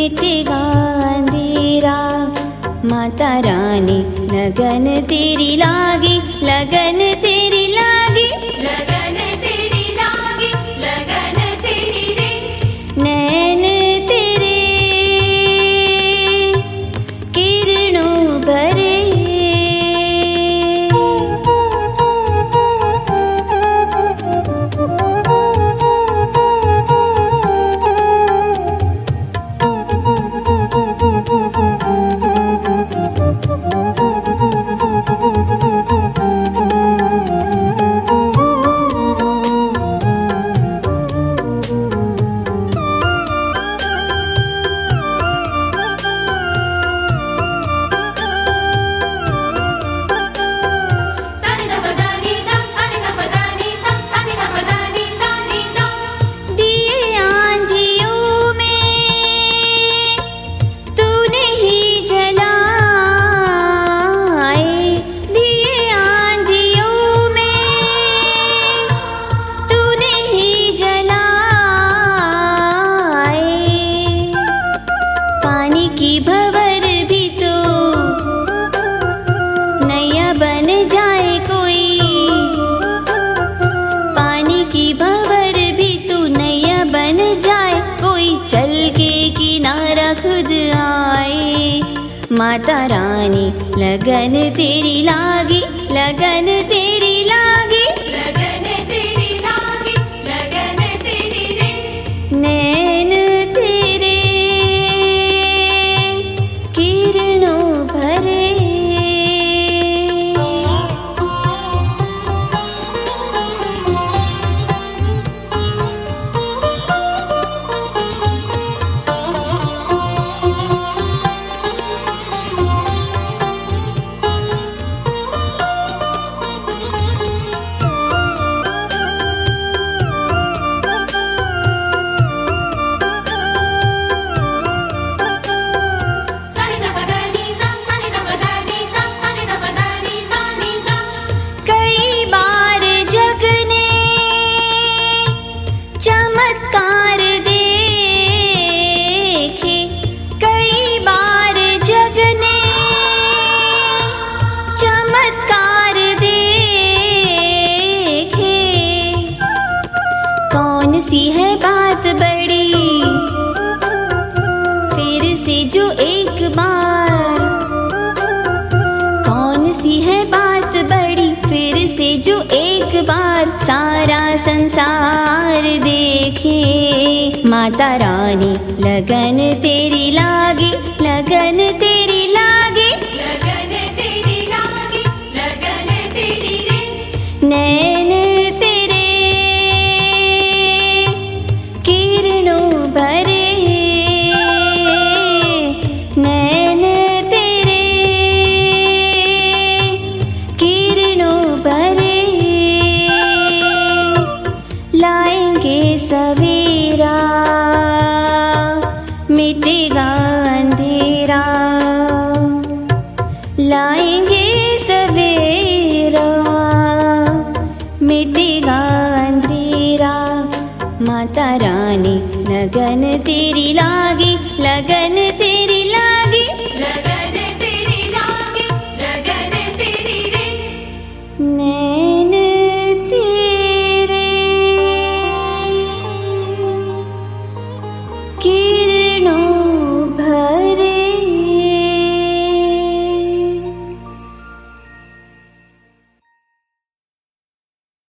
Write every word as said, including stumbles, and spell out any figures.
मिटेगा अंधेरा। माता रानी लगन तेरी लागी, लगन तेरी लागी, लगन तेरी लागी, लगन तेरी रे। नैन तेरे किरणों भरे, की भंवर भी तो नैया बन जाए कोई, पानी की भंवर भी तो नैया बन जाए कोई, चल के किनारा खुद आए। माता रानी लगन तेरी लागी, लगन तेरी लागी, लगन तेरी लागी, लगन तेरी रे। नैन तेरे किरणों भरे, चमत्कार देखे, कई बार जग ने चमत्कार देखे। कौन सी है बात बड़ी फिर से जो एक बार, कौन सी है बात बड़ी फिर से जो एक बार सारा संसार देखे। माता रानी लगन तेरी लागी, लगन तेरी लागी, लगन तेरी लागी, लगन तेरी रे। नैन तेरे किरणों भरे, नैन तेरे किरणों भरे। लाएंगे सवेरा मिटेगा अंधेरा, लाएंगे सवेरा मिटेगा अंधेरा। माता रानी लगन तेरी लागी, लगन तेरी लागी, लगन